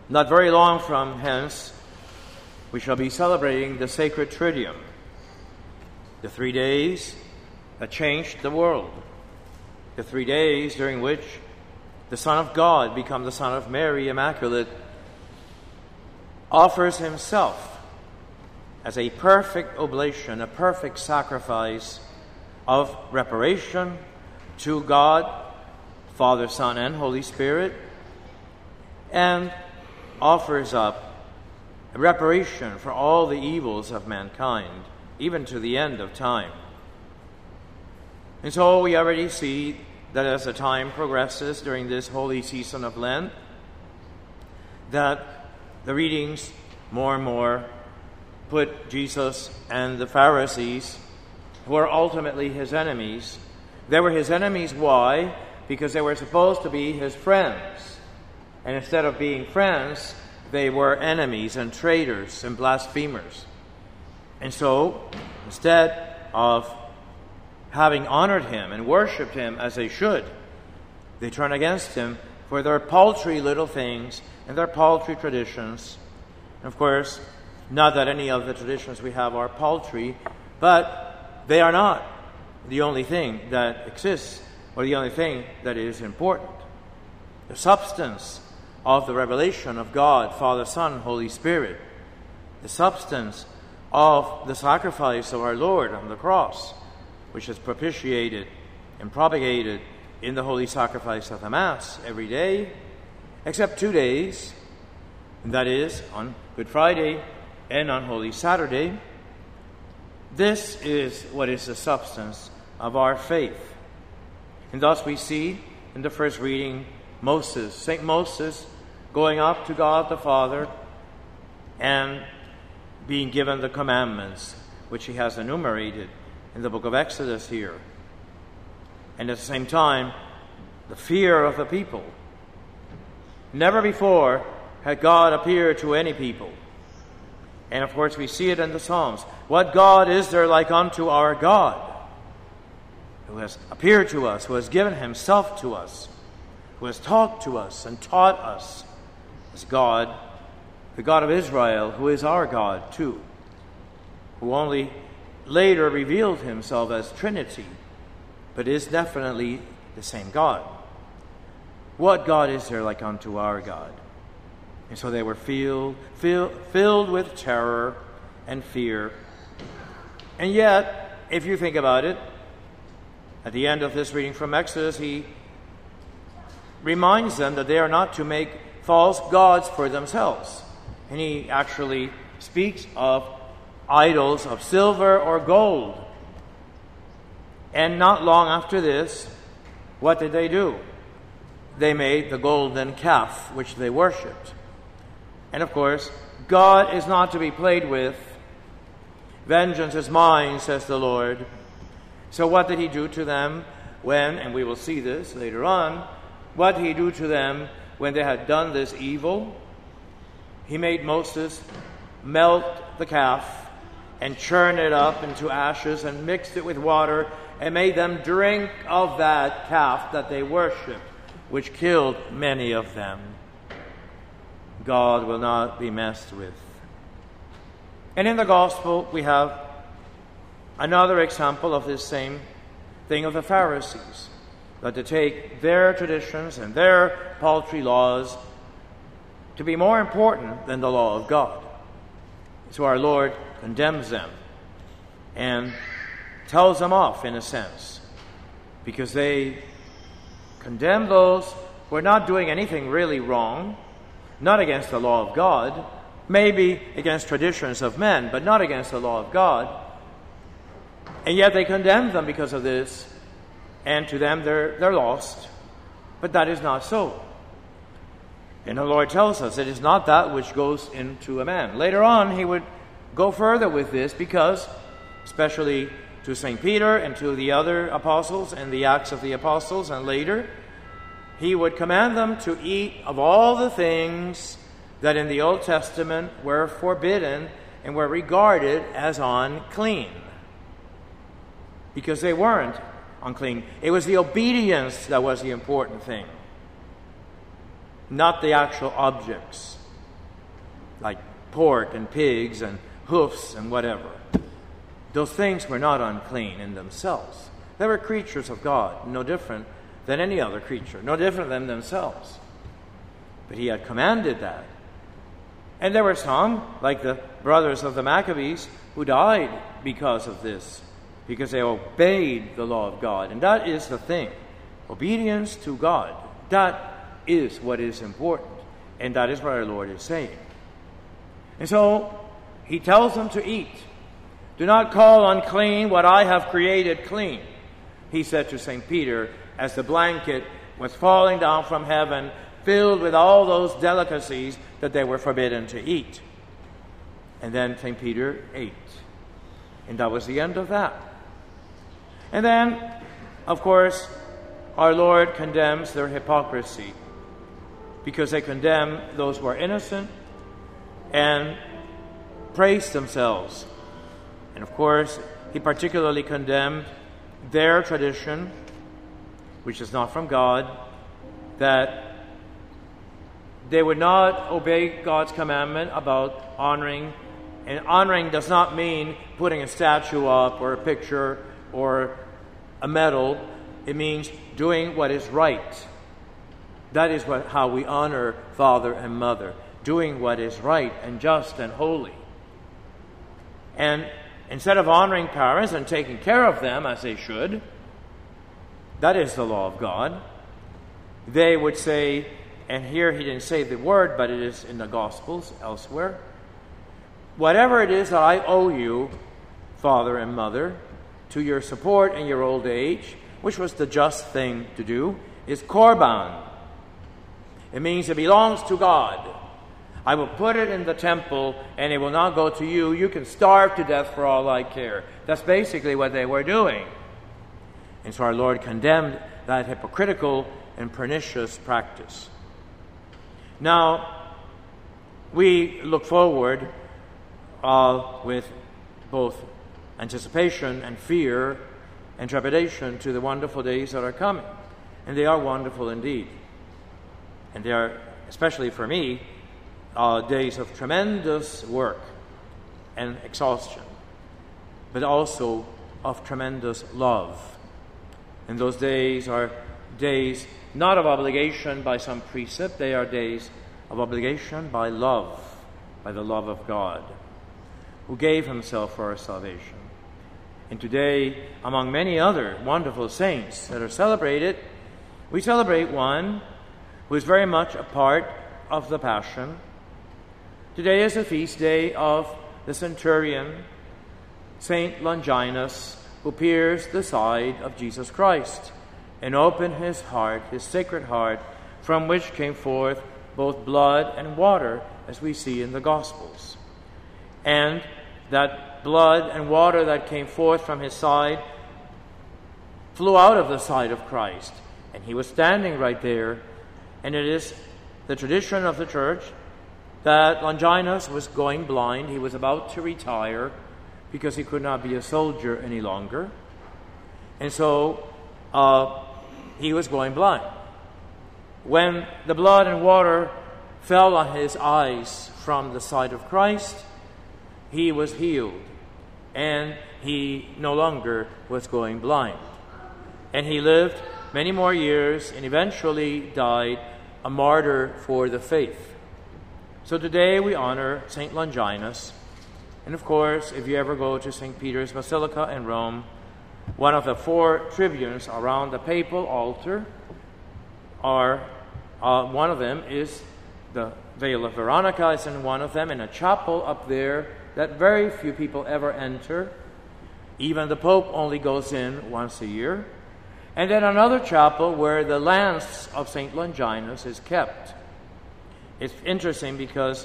Not very long from hence, we shall be celebrating the Sacred Triduum, the 3 days that changed the world, the 3 days during which the Son of God, become the Son of Mary Immaculate, offers himself as a perfect oblation, a perfect sacrifice of reparation to God, Father, Son, and Holy Spirit, and offers up a reparation for all the evils of mankind, even to the end of time. And so we already see that as the time progresses during this holy season of Lent, that the readings more and more put Jesus and the Pharisees, who are ultimately his enemies, they were his enemies. Why? Because they were supposed to be his friends. And instead of being friends, they were enemies and traitors and blasphemers. And so, instead of having honored him and worshipped him as they should, they turn against him for their paltry little things and their paltry traditions. And of course, not that any of the traditions we have are paltry, but they are not the only thing that exists or the only thing that is important. The substance of the revelation of God, Father, Son, Holy Spirit, the substance of the sacrifice of our Lord on the cross, which is propitiated and propagated in the holy sacrifice of the Mass every day, except 2 days, and that is on Good Friday and on Holy Saturday. This is what is the substance of our faith. And thus we see in the first reading Moses, St. Moses, going up to God the Father and being given the commandments, which he has enumerated in the book of Exodus here. And at the same time, the fear of the people. Never before had God appeared to any people. And of course we see it in the Psalms. What God is there like unto our God, who has appeared to us, who has given himself to us, who has talked to us and taught us, as God, the God of Israel, who is our God too, who only later revealed himself as Trinity, but is definitely the same God. What God is there like unto our God? And so they were filled with terror and fear. And yet, if you think about it, at the end of this reading from Exodus, he reminds them that they are not to make false gods for themselves. And he actually speaks of idols of silver or gold. And not long after this, what did they do? They made the golden calf, which they worshipped. And of course, God is not to be played with. Vengeance is mine, says the Lord. So what did he do to them when, and we will see this later on, what did he do to them when they had done this evil? He made Moses melt the calf and churn it up into ashes and mixed it with water and made them drink of that calf that they worshipped, which killed many of them. God will not be messed with. And in the Gospel, we have another example of this same thing of the Pharisees, that to take their traditions and their paltry laws to be more important than the law of God. So our Lord condemns them and tells them off, in a sense, because they condemn those who are not doing anything really wrong, not against the law of God, maybe against traditions of men, but not against the law of God. And yet they condemn them because of this, and to them they're lost. But that is not so. And the Lord tells us it is not that which goes into a man. Later on, he would go further with this because, especially to St. Peter and to the other apostles and the Acts of the Apostles, and later, he would command them to eat of all the things that in the Old Testament were forbidden and were regarded as unclean. Because they weren't unclean. It was the obedience that was the important thing, not the actual objects. like pork and pigs and hoofs and whatever. Those things were not unclean in themselves. They were creatures of God, no different than any other creature, no different than themselves. But he had commanded that. And there were some, like the brothers of the Maccabees, who died because of this, because they obeyed the law of God. And that is the thing. Obedience to God. That is what is important. And that is what our Lord is saying. And so he tells them to eat. Do not call unclean what I have created clean, he said to St. Peter, as the blanket was falling down from heaven, filled with all those delicacies that they were forbidden to eat. And then St. Peter ate. And that was the end of that. And then, of course, our Lord condemns their hypocrisy, because they condemn those who are innocent and praise themselves. And of course, he particularly condemned their tradition, which is not from God, that they would not obey God's commandment about honoring. And honoring does not mean putting a statue up or a picture or a medal. It means doing what is right. That is how we honor father and mother. Doing what is right and just and holy. And instead of honoring parents and taking care of them as they should, that is the law of God, they would say, and here he didn't say the word, but it is in the Gospels elsewhere, whatever it is that I owe you, father and mother, to your support in your old age, which was the just thing to do, is korban. It means it belongs to God. I will put it in the temple, and it will not go to you. You can starve to death for all I care. That's basically what they were doing. And so our Lord condemned that hypocritical and pernicious practice. Now, we look forward with both anticipation and fear and trepidation to the wonderful days that are coming. And they are wonderful indeed. And they are, especially for me, days of tremendous work and exhaustion, but also of tremendous love. And those days are days not of obligation by some precept, they are days of obligation by love, by the love of God, who gave himself for our salvation. And today, among many other wonderful saints that are celebrated, we celebrate one who is very much a part of the Passion. Today is the feast day of the centurion, Saint Longinus, who pierced the side of Jesus Christ and opened his heart, his sacred heart, from which came forth both blood and water, as we see in the Gospels. And that blood and water that came forth from his side flew out of the side of Christ. And he was standing right there. And it is the tradition of the Church that Longinus was going blind. He was about to retire because he could not be a soldier any longer. And so he was going blind. When the blood and water fell on his eyes from the side of Christ, he was healed. And he no longer was going blind. And he lived many more years and eventually died a martyr for the faith. So today we honor St. Longinus. And of course, if you ever go to St. Peter's Basilica in Rome, one of the 4 tribunes around the papal altar are, one of them is the Veil of Veronica. It's in one of them in a chapel up there that very few people ever enter. Even the Pope only goes in once a year. And then another chapel where the lance of St. Longinus is kept. It's interesting because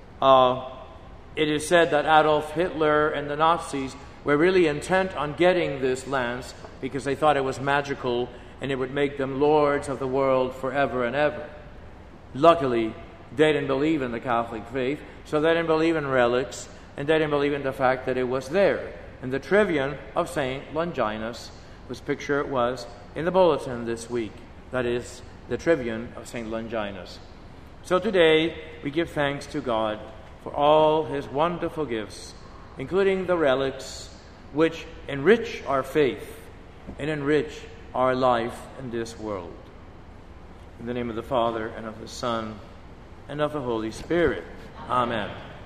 it is said that Adolf Hitler and the Nazis were really intent on getting this lance because they thought it was magical and it would make them lords of the world forever and ever. Luckily, they didn't believe in the Catholic faith, so they didn't believe in relics, and they didn't believe in the fact that it was there. And the tribune of St. Longinus, whose picture was in the bulletin this week, that is the tribune of St. Longinus. So today we give thanks to God for all his wonderful gifts, including the relics which enrich our faith and enrich our life in this world. In the name of the Father, and of the Son, and of the Holy Spirit. Amen.